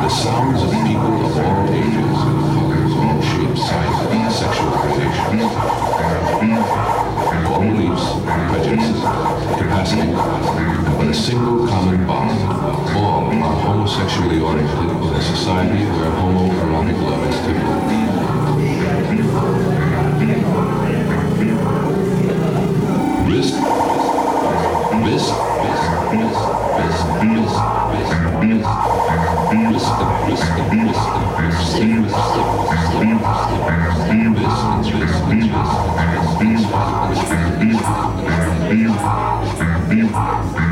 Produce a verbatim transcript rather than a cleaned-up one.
The sounds of people of all ages, colors, all shapes, sizes, sexual orientations, all beliefs, prejudices, capacity, but a single common bond. All are homosexually oriented in a society where homoerotic love is typical. This, this, this, this, this, this, this, this, this, this,